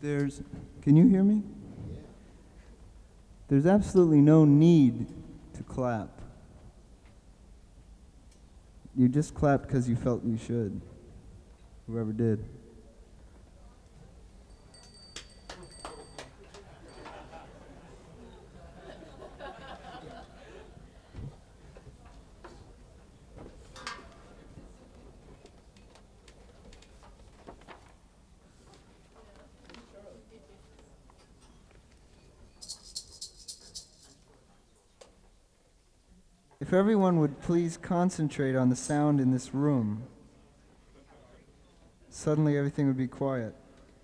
There's, can you hear me? There's absolutely no need to clap. You just clapped because you felt you should. Whoever did. If everyone would please concentrate on the sound in this room, suddenly everything would be quiet.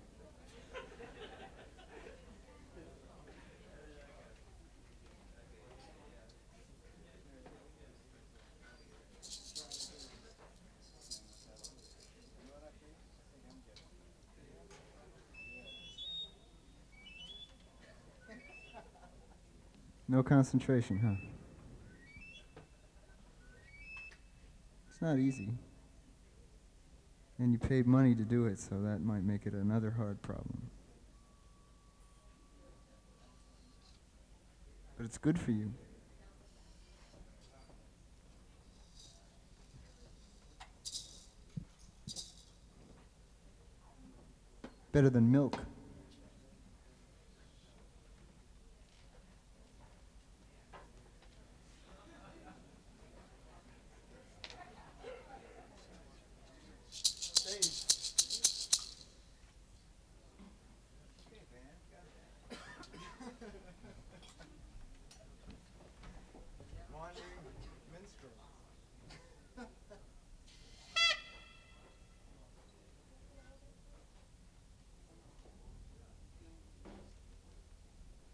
No concentration, huh? It's not easy. And you paid money to do it, so that might make it another hard problem. But it's good for you. Better than milk.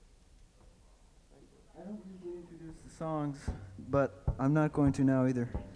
I don't usually introduce the songs, but I'm not going to now either.